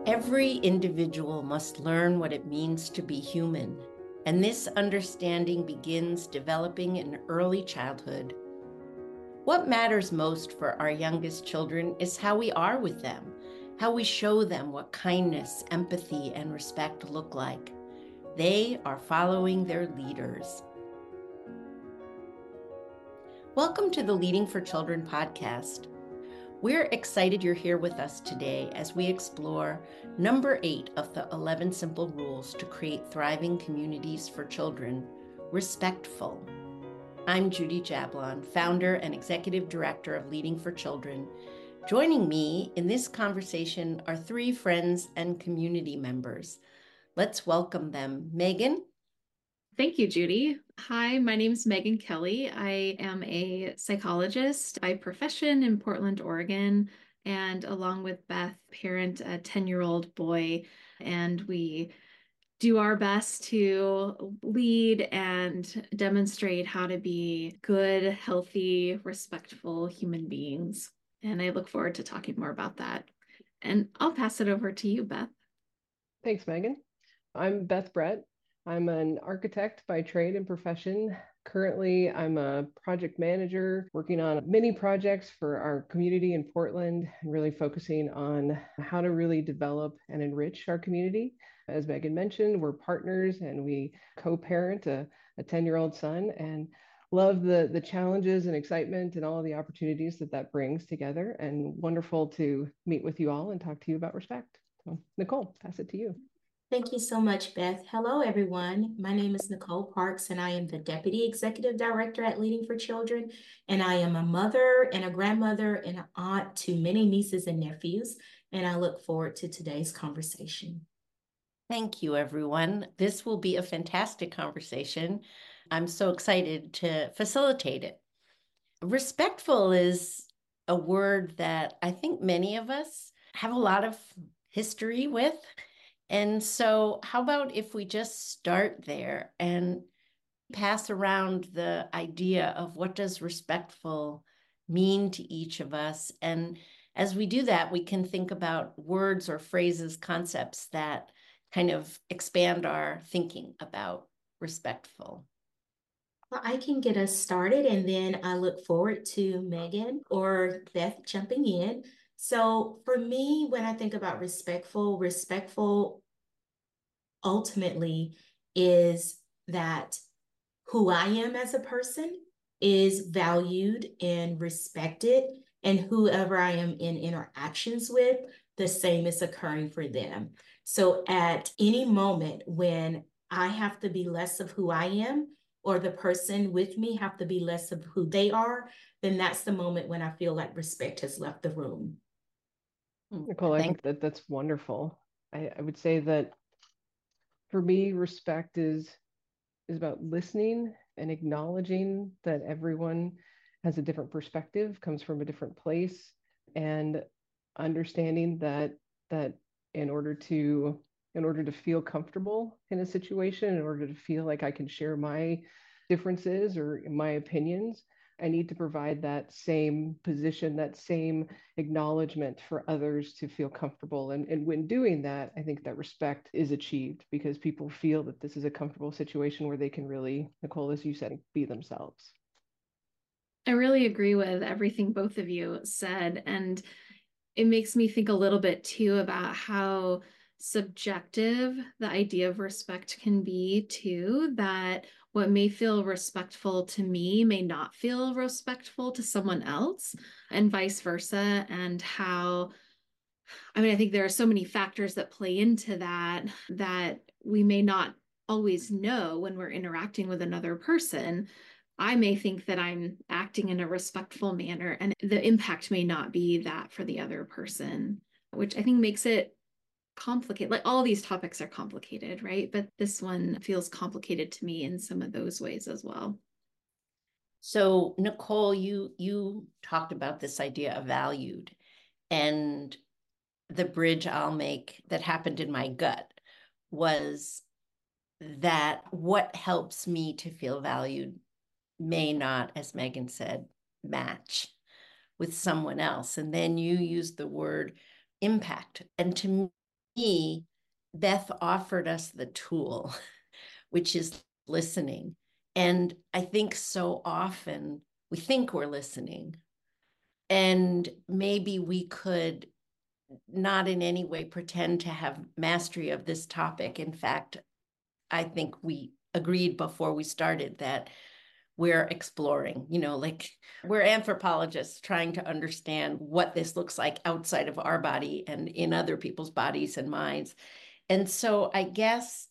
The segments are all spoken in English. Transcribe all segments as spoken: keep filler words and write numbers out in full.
Every individual must learn what it means to be human, and this understanding begins developing in early childhood. What matters most for our youngest children is how we are with them, how we show them what kindness, empathy, and respect look like. They are following their leaders. Welcome to the Leading for Children podcast. We're excited you're here with us today as we explore number eight of the eleven simple rules to create thriving communities for children, respectful. I'm Judy Jablon, founder and executive director of Leading for Children. Joining me in this conversation are three friends and community members. Let's welcome them. Megan. Thank you, Judy. Hi, my name is Megan Kelly. I am a psychologist by profession in Portland, Oregon, and along with Beth, parent a ten-year-old boy, and we do our best to lead and demonstrate how to be good, healthy, respectful human beings. And I look forward to talking more about that. And I'll pass it over to you, Beth. Thanks, Megan. I'm Beth Brett. I'm an architect by trade and profession. Currently, I'm a project manager working on many projects for our community in Portland and really focusing on how to really develop and enrich our community. As Megan mentioned, we're partners and we co-parent a, a ten-year-old son and love the, the challenges and excitement and all of the opportunities that that brings together. And wonderful to meet with you all and talk to you about respect. So, Nicole, pass it to you. Thank you so much, Beth. Hello, everyone. My name is Nicole Parks, and I am the Deputy Executive Director at Leading for Children. And I am a mother and a grandmother and an aunt to many nieces and nephews. And I look forward to today's conversation. Thank you, everyone. This will be a fantastic conversation. I'm so excited to facilitate it. Respectful is a word that I think many of us have a lot of history with. And so how about if we just start there and pass around the idea of what does respectful mean to each of us? And as we do that, we can think about words or phrases, concepts that kind of expand our thinking about respectful. Well, I can get us started, and then I look forward to Megan or Beth jumping in. So for me, when I think about respectful, respectful ultimately is that who I am as a person is valued and respected, and whoever I am in interactions with, the same is occurring for them. So at any moment when I have to be less of who I am, or the person with me have to be less of who they are, then that's the moment when I feel like respect has left the room. Nicole, I think that that's wonderful. I, I would say that for me, respect is is about listening and acknowledging that everyone has a different perspective, comes from a different place, and understanding that that in order to in order to feel comfortable in a situation, in order to feel like I can share my differences or my opinions, I need to provide that same position, that same acknowledgement for others to feel comfortable. And, and when doing that, I think that respect is achieved because people feel that this is a comfortable situation where they can really, Nicole, as you said, be themselves. I really agree with everything both of you said. And it makes me think a little bit too about how subjective the idea of respect can be too, that what may feel respectful to me may not feel respectful to someone else, and vice versa. And how, I mean, I think there are so many factors that play into that, that we may not always know when we're interacting with another person. I may think that I'm acting in a respectful manner, and the impact may not be that for the other person, which I think makes it complicated. Like all these topics are complicated, right? But this one feels complicated to me in some of those ways as well. So, Nicole, you you talked about this idea of valued, and the bridge I'll make that happened in my gut was that what helps me to feel valued may not, as Megan said, match with someone else. And then you used the word impact. And to me, Beth offered us the tool, which is listening. And I think so often we think we're listening, and maybe we could not in any way pretend to have mastery of this topic. In fact, I think we agreed before we started that we're exploring, you know, like we're anthropologists trying to understand what this looks like outside of our body and in other people's bodies and minds. And so I guess,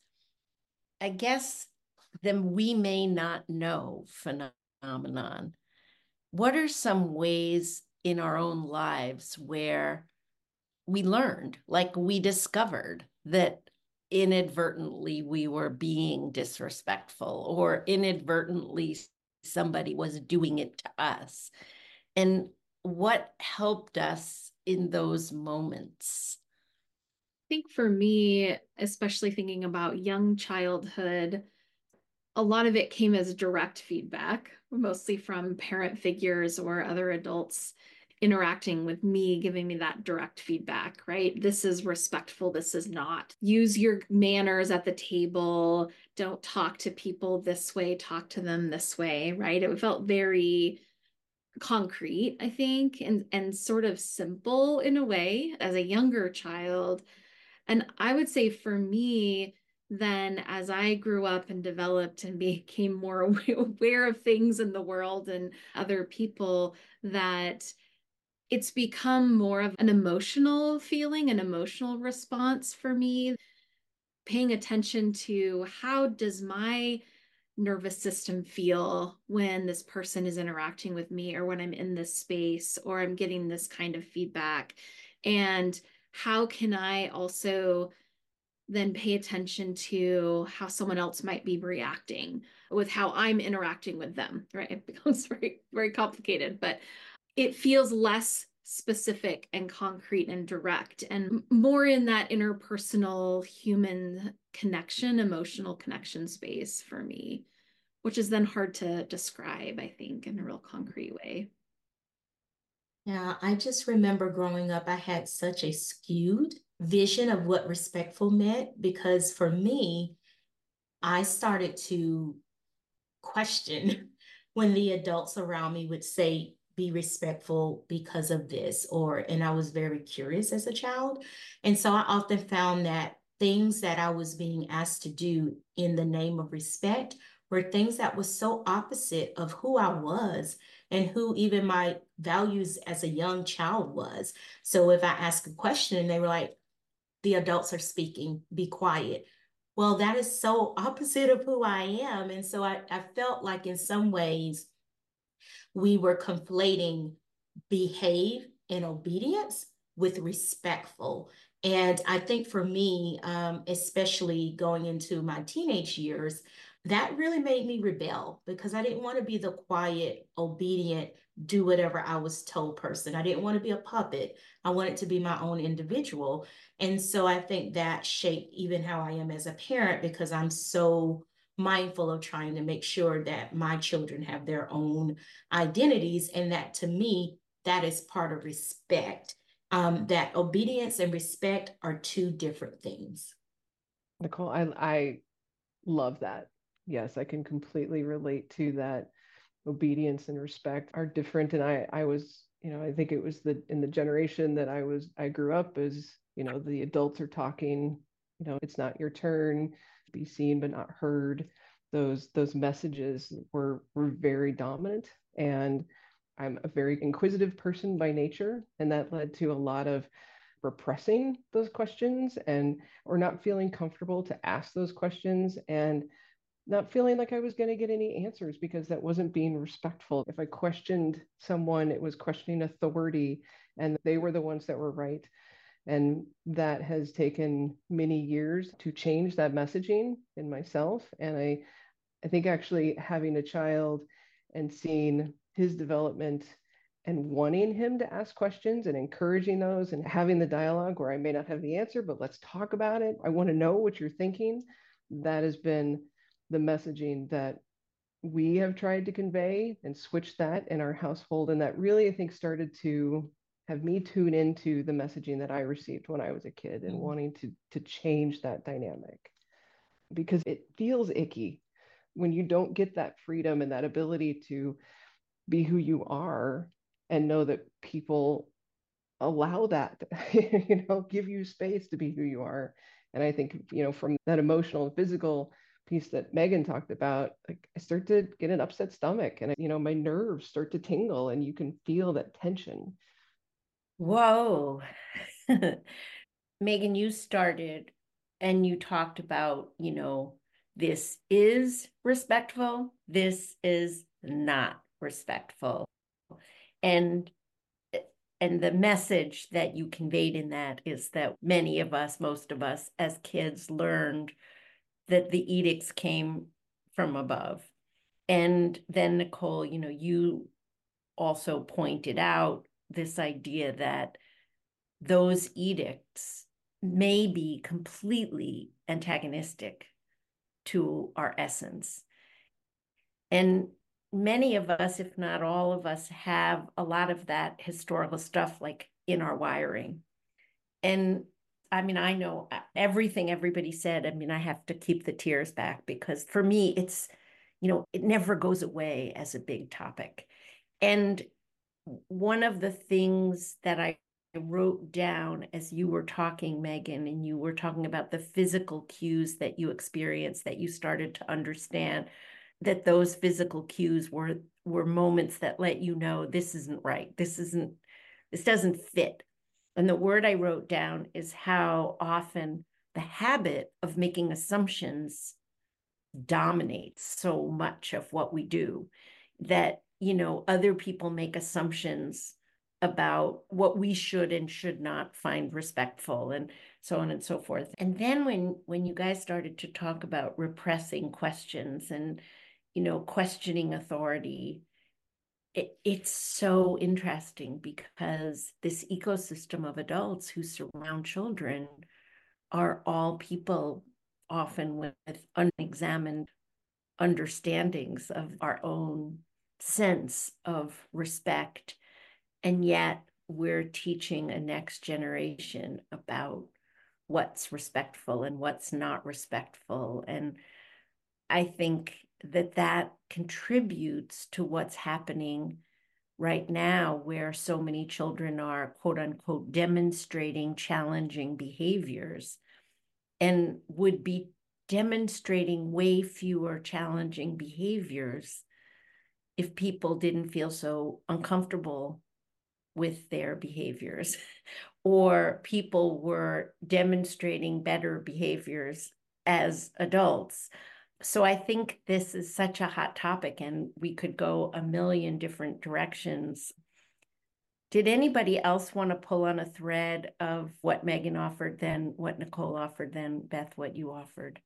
I guess then we may not know phenomenon. What are some ways in our own lives where we learned, like we discovered that inadvertently we were being disrespectful, or inadvertently somebody was doing it to us? And what helped us in those moments? I think for me, especially thinking about young childhood, a lot of it came as direct feedback, mostly from parent figures or other adults interacting with me, giving me that direct feedback, right? This is respectful, this is not. Use your manners at the table. Don't talk to people this way, talk to them this way, right? It felt very concrete, I think, and, and sort of simple in a way as a younger child. And I would say for me, then as I grew up and developed and became more aware of things in the world and other people, that it's become more of an emotional feeling, an emotional response for me, paying attention to how does my nervous system feel when this person is interacting with me, or when I'm in this space, or I'm getting this kind of feedback. And how can I also then pay attention to how someone else might be reacting with how I'm interacting with them, right? It becomes very, very complicated, but it feels less specific and concrete and direct, and more in that interpersonal human connection, emotional connection space for me, which is then hard to describe, I think, in a real concrete way. Yeah, I just remember growing up, I had such a skewed vision of what respectful meant, because for me, I started to question when the adults around me would say, be respectful because of this, or, and I was very curious as a child. And so I often found that things that I was being asked to do in the name of respect were things that was so opposite of who I was and who even my values as a young child was. So if I asked a question and they were like, the adults are speaking, be quiet. Well, that is so opposite of who I am. And so I, I felt like in some ways we were conflating behave and obedience with respectful. And I think for me, um, especially going into my teenage years, that really made me rebel, because I didn't want to be the quiet, obedient, do whatever I was told person. I didn't want to be a puppet. I wanted to be my own individual. And so I think that shaped even how I am as a parent, because I'm so mindful of trying to make sure that my children have their own identities, and that to me, that is part of respect. Um, that obedience and respect are two different things. Nicole, I, I love that. Yes, I can completely relate to that. Obedience and respect are different. And I, I was, you know, I think it was the in the generation that I was, I grew up as, you know, the adults are talking, you know, it's not your turn, be seen but not heard. Those those messages were were very dominant. And I'm a very inquisitive person by nature, and that led to a lot of repressing those questions, and or not feeling comfortable to ask those questions, and not feeling like I was going to get any answers because that wasn't being respectful. If I questioned someone, it was questioning authority, and they were the ones that were right. And that has taken many years to change that messaging in myself. And I, I think actually having a child and seeing his development and wanting him to ask questions and encouraging those and having the dialogue where I may not have the answer, but let's talk about it. I want to know what you're thinking. That has been the messaging that we have tried to convey and switch that in our household. And that really, I think, started to have me tune into the messaging that I received when I was a kid and mm-hmm. wanting to to change that dynamic, because it feels icky when you don't get that freedom and that ability to be who you are and know that people allow that, you know, give you space to be who you are. And I think, you know, from that emotional and physical piece that Megan talked about, like I start to get an upset stomach and, you know, my nerves start to tingle and you can feel that tension. Whoa. Megan, you started and you talked about, you know, this is respectful, this is not respectful. And and the message that you conveyed in that is that many of us, most of us as kids learned that the edicts came from above. And then Nicole, you know, you also pointed out this idea that those edicts may be completely antagonistic to our essence. And many of us, if not all of us, have a lot of that historical stuff like in our wiring. And I mean, I know everything everybody said. I mean, I have to keep the tears back because for me, it's, you know, it never goes away as a big topic. And one of the things that I wrote down as you were talking, Megan, and you were talking about the physical cues that you experienced, that you started to understand, that those physical cues were were moments that let you know this isn't right. This isn't, this doesn't fit. And the word I wrote down is how often the habit of making assumptions dominates so much of what we do, that, you know, other people make assumptions about what we should and should not find respectful and so on and so forth. And then when when you guys started to talk about repressing questions and, you know, questioning authority, it, it's so interesting because this ecosystem of adults who surround children are all people often with unexamined understandings of our own sense of respect. And yet we're teaching a next generation about what's respectful and what's not respectful. And I think that that contributes to what's happening right now, where so many children are, quote unquote, demonstrating challenging behaviors and would be demonstrating way fewer challenging behaviors if people didn't feel so uncomfortable with their behaviors, or people were demonstrating better behaviors as adults. So I think this is such a hot topic and we could go a million different directions. Did anybody else want to pull on a thread of what Megan offered, then what Nicole offered, then Beth, what you offered?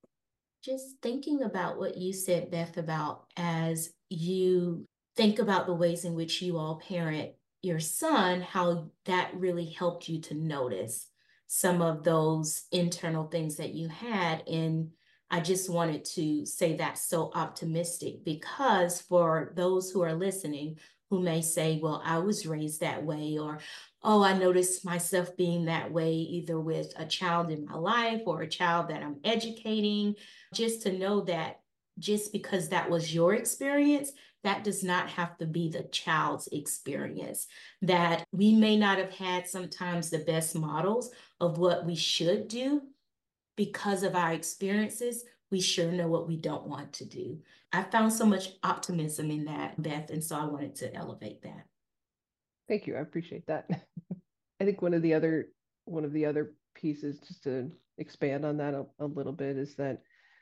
Just thinking about what you said, Beth, about as you think about the ways in which you all parent your son, how that really helped you to notice some of those internal things that you had. And I just wanted to say that's so optimistic, because for those who are listening who may say, well, I was raised that way, or, oh, I noticed myself being that way, either with a child in my life or a child that I'm educating, just to know that just because that was your experience, that does not have to be the child's experience. That we may not have had sometimes the best models of what we should do because of our experiences. We sure know what we don't want to do. I found so much optimism in that, Beth, and so I wanted to elevate that. Thank you. I appreciate that. I think one of the other one of the other pieces, just to expand on that a, a little bit, is that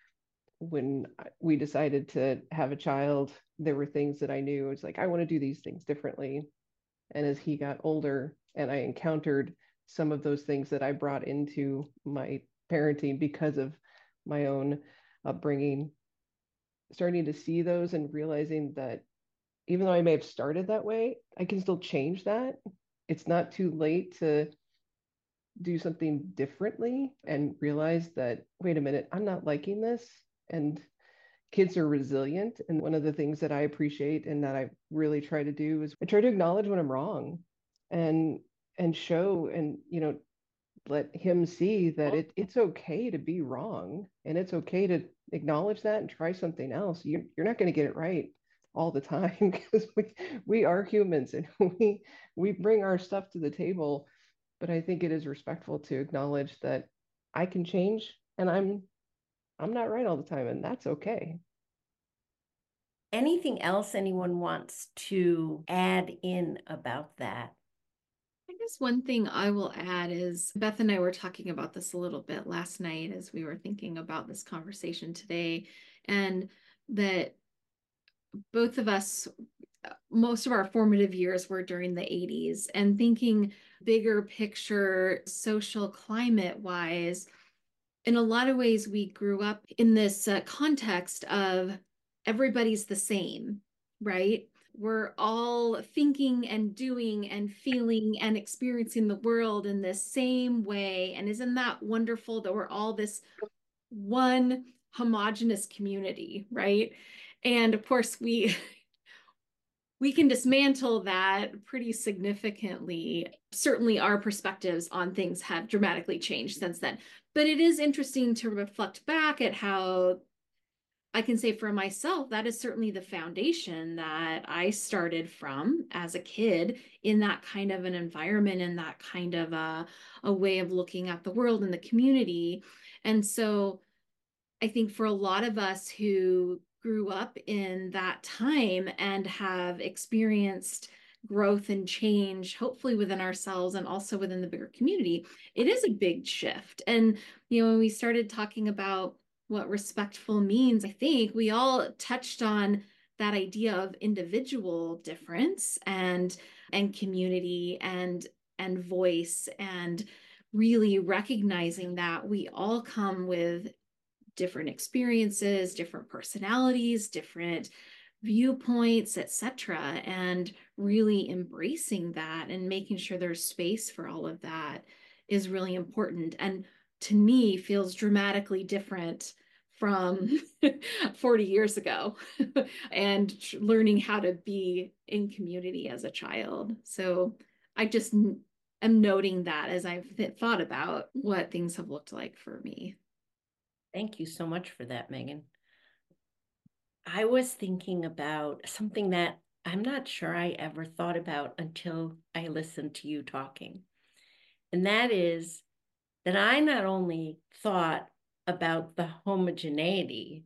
when we decided to have a child, there were things that I knew. It's like, I want to do these things differently. And as he got older and I encountered some of those things that I brought into my parenting because of my own upbringing, starting to see those and realizing that even though I may have started that way, I can still change that. It's not too late to do something differently and realize that, wait a minute, I'm not liking this. And kids are resilient. And one of the things that I appreciate and that I really try to do is I try to acknowledge when I'm wrong. and and show and, you know, let him see that it, it's okay to be wrong, and it's okay to acknowledge that and try something else. You, you're not going to get it right all the time because we, we are humans and we we bring our stuff to the table. But I think it is respectful to acknowledge that I can change and I'm I'm not right all the time, and that's okay. Anything else anyone wants to add in about that? I guess one thing I will add is Beth and I were talking about this a little bit last night as we were thinking about this conversation today, and that both of us, most of our formative years were during the eighties, and thinking bigger picture, social climate wise, in a lot of ways, we grew up in this uh, context of everybody's the same, right? We're all thinking and doing and feeling and experiencing the world in the same way. And isn't that wonderful that we're all this one homogenous community, right? And of course, we we can dismantle that pretty significantly. Certainly our perspectives on things have dramatically changed since then. But it is interesting to reflect back at how I can say for myself, that is certainly the foundation that I started from as a kid, in that kind of an environment and that kind of a, a way of looking at the world and the community. And so I think for a lot of us who grew up in that time and have experienced growth and change, hopefully within ourselves and also within the bigger community, it is a big shift. And, you know, when we started talking about what respectful means, I think we all touched on that idea of individual difference and and community and and voice, and really recognizing that we all come with different experiences, different personalities, different viewpoints, et cetera, and really embracing that and making sure there's space for all of that is really important. And to me, feels dramatically different from forty years ago and learning how to be in community as a child. So I just am noting that as I've th- thought about what things have looked like for me. Thank you so much for that, Megan. I was thinking about something that I'm not sure I ever thought about until I listened to you talking. And that is that I not only thought about the homogeneity,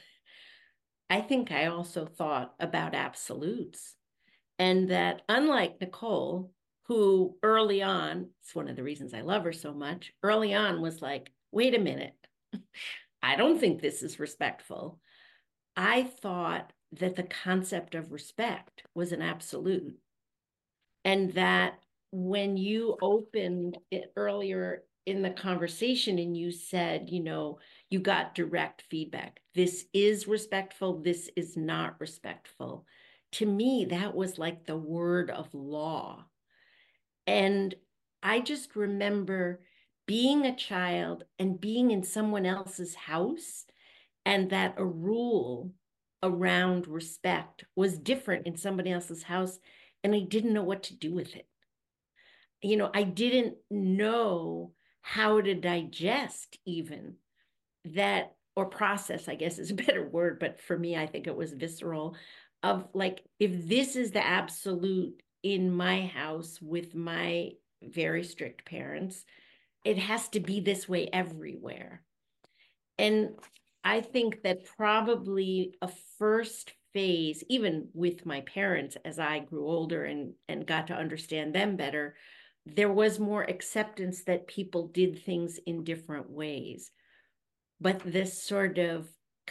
I think I also thought about absolutes. And that unlike Nicole, who early on, it's one of the reasons I love her so much, early on was like, wait a minute, I don't think this is respectful. I thought that the concept of respect was an absolute. And that when you opened it earlier in the conversation and you said, you know, you got direct feedback. This is respectful. This is not respectful. To me, that was like the word of law. And I just remember being a child and being in someone else's house, and that a rule around respect was different in somebody else's house, and I didn't know what to do with it. You know, I didn't know how to digest even that, or process, I guess is a better word, but for me, I think it was visceral, of like, if this is the absolute in my house with my very strict parents, it has to be this way everywhere. And I think that probably a first phase, even with my parents, as I grew older and, and got to understand them better, there was more acceptance that people did things in different ways. But this sort of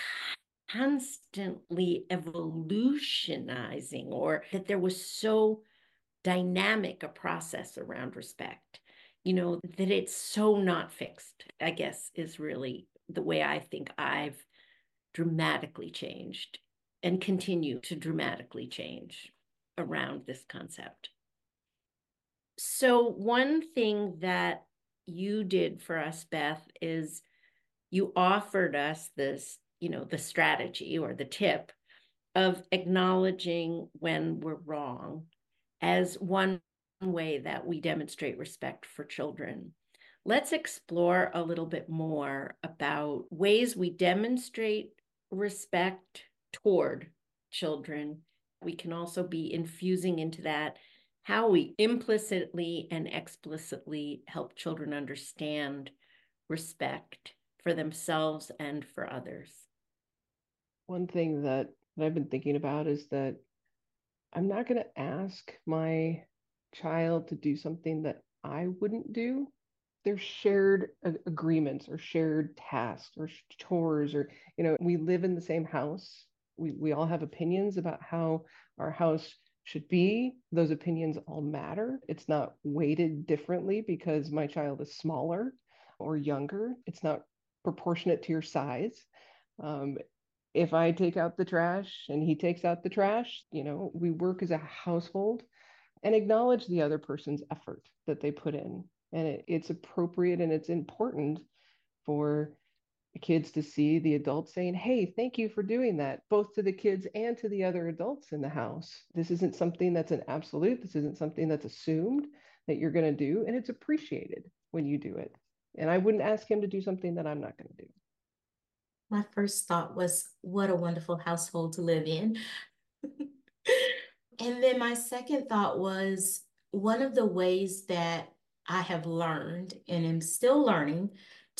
constantly evolutionizing, or that there was so dynamic a process around respect, you know, that it's so not fixed, I guess, is really the way I think I've dramatically changed and continue to dramatically change around this concept. So one thing that you did for us, Beth, is you offered us this, you know, the strategy or the tip of acknowledging when we're wrong as one way that we demonstrate respect for children. Let's explore a little bit more about ways we demonstrate respect toward children. We can also be infusing into that how we implicitly and explicitly help children understand respect for themselves and for others. One thing that, that I've been thinking about is that I'm not going to ask my child to do something that I wouldn't do. There's shared agreements or shared tasks or chores, or, you know, we live in the same house. We, we all have opinions about how our house should be. Those opinions all matter. It's not weighted differently because my child is smaller or younger. It's not proportionate to your size. Um, if I take out the trash and he takes out the trash, you know, we work as a household and acknowledge the other person's effort that they put in. And it, it's appropriate and it's important for the kids to see the adults saying, hey, thank you for doing that, both to the kids and to the other adults in the house. This isn't something that's an absolute. This isn't something that's assumed that you're going to do. And it's appreciated when you do it. And I wouldn't ask him to do something that I'm not going to do. My first thought was, what a wonderful household to live in. And then my second thought was, one of the ways that I have learned and am still learning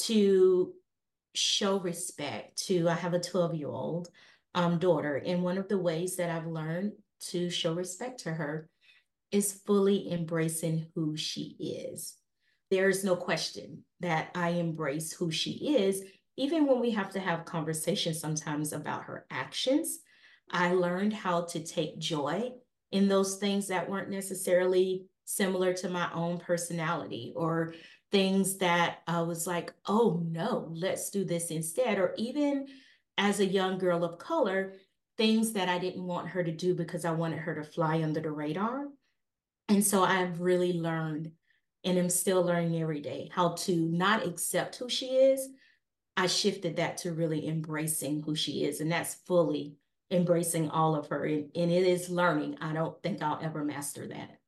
to show respect to, I have a twelve-year-old um, daughter, and one of the ways that I've learned to show respect to her is fully embracing who she is. There's no question that I embrace who she is, even when we have to have conversations sometimes about her actions. I learned how to take joy in those things that weren't necessarily similar to my own personality, or things that I was like, oh no, let's do this instead. Or even as a young girl of color, things that I didn't want her to do because I wanted her to fly under the radar. And so I've really learned, and am still learning every day, how to not accept who she is. I shifted that to really embracing who she is. And that's fully embracing all of her. And, and it is learning. I don't think I'll ever master that.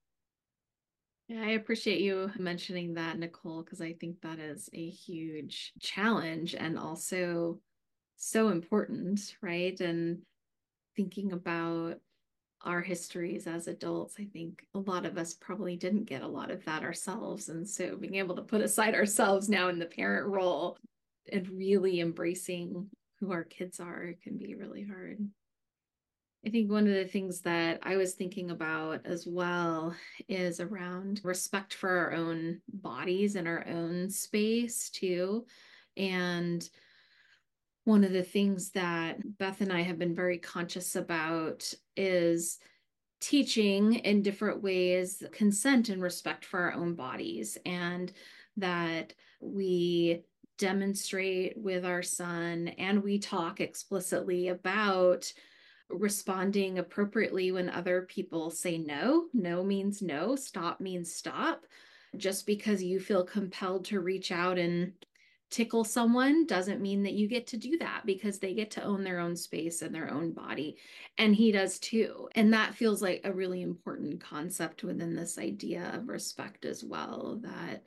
Yeah, I appreciate you mentioning that, Nicole, because I think that is a huge challenge and also so important, right? And thinking about our histories as adults, I think a lot of us probably didn't get a lot of that ourselves. And so being able to put aside ourselves now in the parent role and really embracing who our kids are can be really hard. I think one of the things that I was thinking about as well is around respect for our own bodies and our own space too. And one of the things that Beth and I have been very conscious about is teaching in different ways consent and respect for our own bodies, and that we demonstrate with our son and we talk explicitly about responding appropriately when other people say no. No means no, stop means stop. Just because you feel compelled to reach out and tickle someone doesn't mean that you get to do that, because they get to own their own space and their own body. And he does too. And that feels like a really important concept within this idea of respect as well, that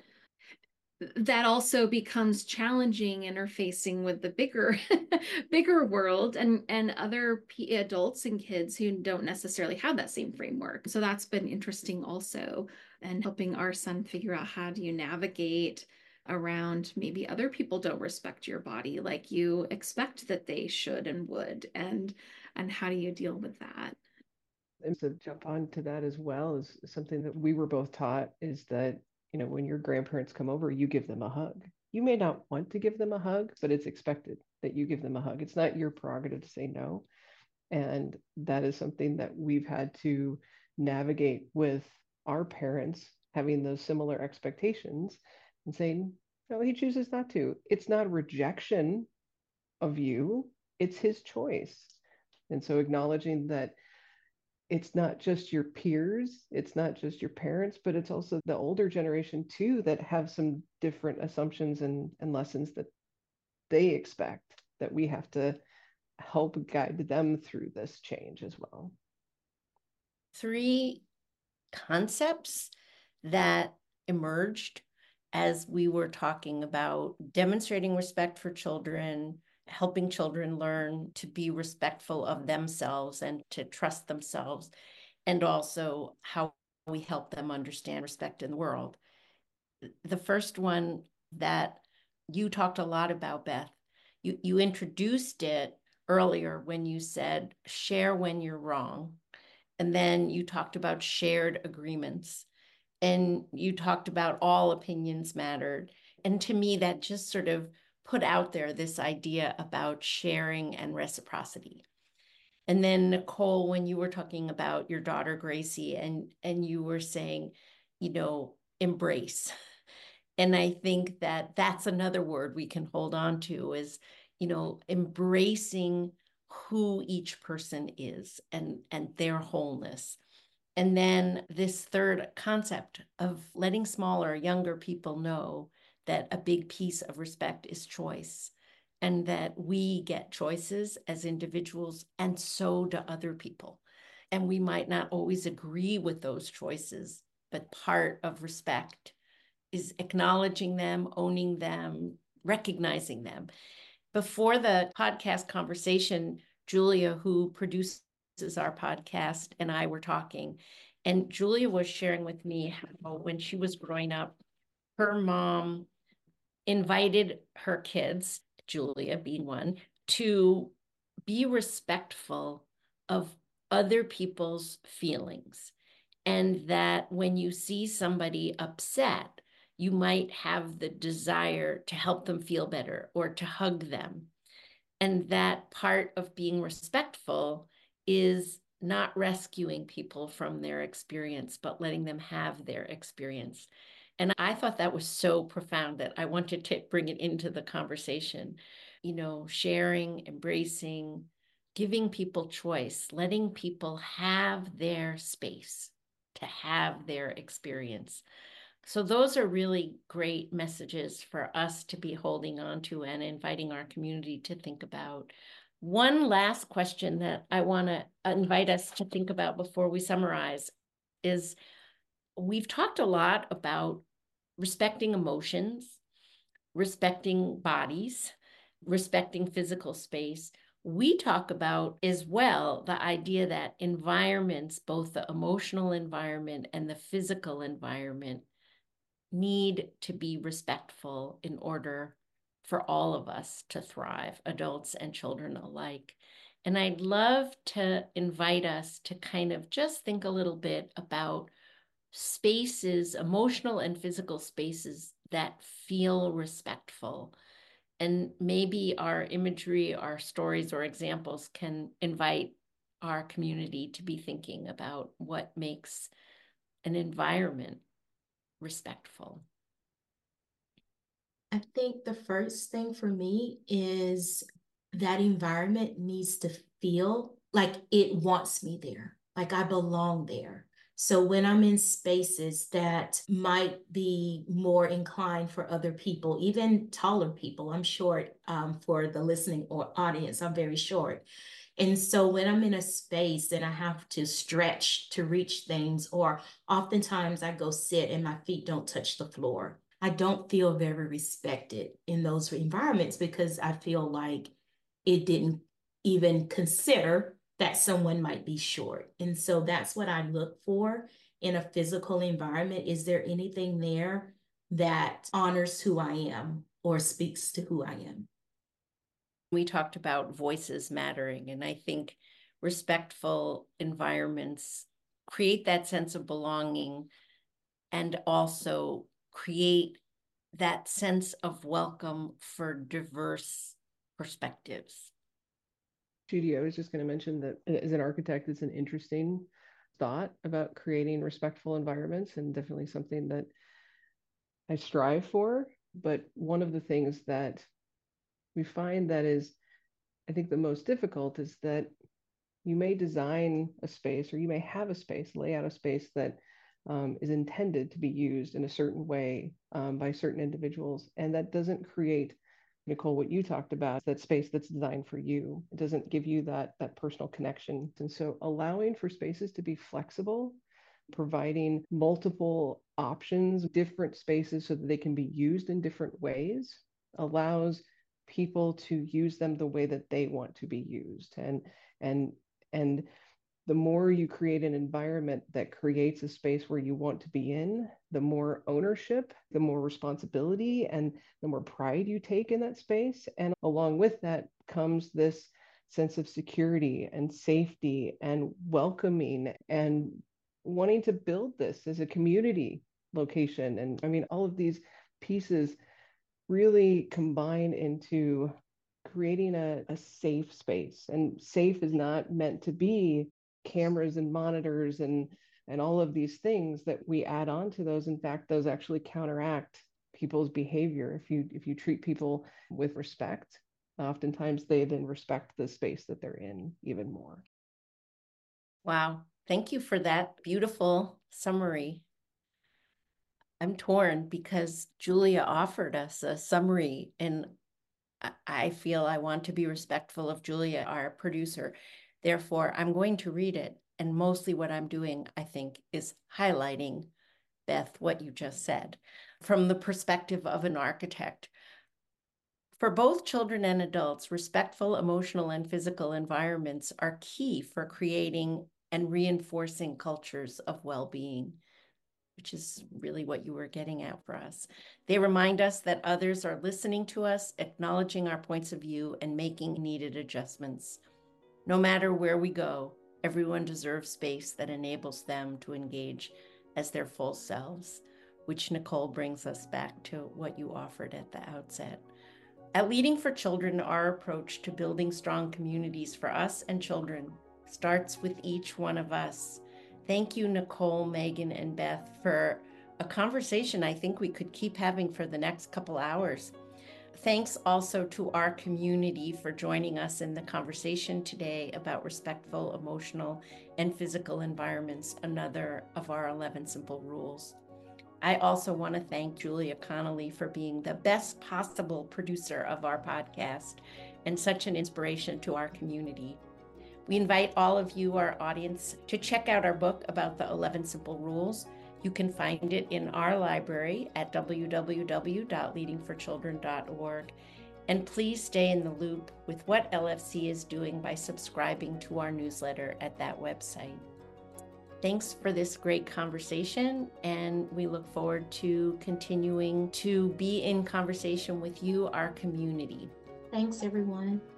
that also becomes challenging interfacing with the bigger bigger world and and other p- adults and kids who don't necessarily have that same framework. So that's been interesting also, and helping our son figure out, how do you navigate around maybe other people don't respect your body like you expect that they should and would, and and how do you deal with that? And to jump on to that as well, is something that we were both taught, is that, you know, when your grandparents come over, you give them a hug. You may not want to give them a hug, but it's expected that you give them a hug. It's not your prerogative to say no. And that is something that we've had to navigate with our parents, having those similar expectations and saying, no, he chooses not to. It's not a rejection of you, it's his choice. And so acknowledging that it's not just your peers, it's not just your parents, but it's also the older generation too, that have some different assumptions and, and lessons that they expect, that we have to help guide them through this change as well. Three concepts that emerged as we were talking about demonstrating respect for children, helping children learn to be respectful of themselves and to trust themselves, and also how we help them understand respect in the world. The first one that you talked a lot about, Beth, you, you introduced it earlier when you said, share when you're wrong. And then you talked about shared agreements. And you talked about all opinions mattered. And to me, that just sort of put out there this idea about sharing and reciprocity. And then Nicole, when you were talking about your daughter, Gracie, and, and you were saying, you know, embrace. And I think that that's another word we can hold on to is, you know, embracing who each person is and, and their wholeness. And then this third concept of letting smaller, younger people know that a big piece of respect is choice, and that we get choices as individuals, and so do other people. And we might not always agree with those choices, but part of respect is acknowledging them, owning them, recognizing them. Before the podcast conversation, Julia, who produces our podcast, and I were talking, and Julia was sharing with me how when she was growing up, her mom invited her kids, Julia being one, to be respectful of other people's feelings. And that when you see somebody upset, you might have the desire to help them feel better or to hug them. And that part of being respectful is not rescuing people from their experience, but letting them have their experience. And I thought that was so profound that I wanted to bring it into the conversation. You know, sharing, embracing, giving people choice, letting people have their space to have their experience. So those are really great messages for us to be holding on to and inviting our community to think about. One last question that I want to invite us to think about before we summarize is, we've talked a lot about respecting emotions, respecting bodies, respecting physical space. We talk about as well the idea that environments, both the emotional environment and the physical environment, need to be respectful in order for all of us to thrive, adults and children alike. And I'd love to invite us to kind of just think a little bit about spaces, emotional and physical spaces that feel respectful. And maybe our imagery, our stories or examples can invite our community to be thinking about what makes an environment respectful. I think the first thing for me is that environment needs to feel like it wants me there, like I belong there. So when I'm in spaces that might be more inclined for other people, even taller people, I'm short, um, for the listening or audience, I'm very short. And so when I'm in a space and I have to stretch to reach things, or oftentimes I go sit and my feet don't touch the floor, I don't feel very respected in those environments because I feel like it didn't even consider that someone might be short. And so that's what I look for in a physical environment. Is there anything there that honors who I am or speaks to who I am? We talked about voices mattering, and I think respectful environments create that sense of belonging and also create that sense of welcome for diverse perspectives. Judy, I was just going to mention that as an architect, it's an interesting thought about creating respectful environments, and definitely something that I strive for. But one of the things that we find that is, I think, the most difficult is that you may design a space, or you may have a space, lay out a space that um, is intended to be used in a certain way um, by certain individuals. And that doesn't create, Nicole, what you talked about, that space that's designed for you. It doesn't give you that, that personal connection. And so allowing for spaces to be flexible, providing multiple options, different spaces so that they can be used in different ways, allows people to use them the way that they want to be used. And and and the more you create an environment that creates a space where you want to be in, the more ownership, the more responsibility, and the more pride you take in that space. And along with that comes this sense of security and safety and welcoming and wanting to build this as a community location. And I mean, all of these pieces really combine into creating a, a safe space. And safe is not meant to be cameras and monitors and and all of these things that we add on to those. In fact, those actually counteract people's behavior. If you if you treat people with respect, oftentimes they then respect the space that they're in even more. Wow. Thank you for that beautiful summary. I'm torn because Julia offered us a summary, and I feel I want to be respectful of Julia, our producer. Therefore, I'm going to read it. And mostly what I'm doing, I think, is highlighting, Beth, what you just said from the perspective of an architect. For both children and adults, respectful emotional and physical environments are key for creating and reinforcing cultures of well-being, which is really what you were getting at for us. They remind us that others are listening to us, acknowledging our points of view, and making needed adjustments. No matter where we go, everyone deserves space that enables them to engage as their full selves, which, Nicole, brings us back to what you offered at the outset. At Leading for Children, our approach to building strong communities for us and children starts with each one of us. Thank you, Nicole, Megan, and Beth, for a conversation I think we could keep having for the next couple hours. Thanks also to our community for joining us in the conversation today about respectful, emotional, and physical environments, another of our eleven Simple Rules. I also want to thank Julia Connolly for being the best possible producer of our podcast and such an inspiration to our community. We invite all of you, our audience, to check out our book about the eleven Simple Rules. You can find it in our library at w w w dot leading for children dot org. And please stay in the loop with what L F C is doing by subscribing to our newsletter at that website. Thanks for this great conversation, and we look forward to continuing to be in conversation with you, our community. Thanks, everyone.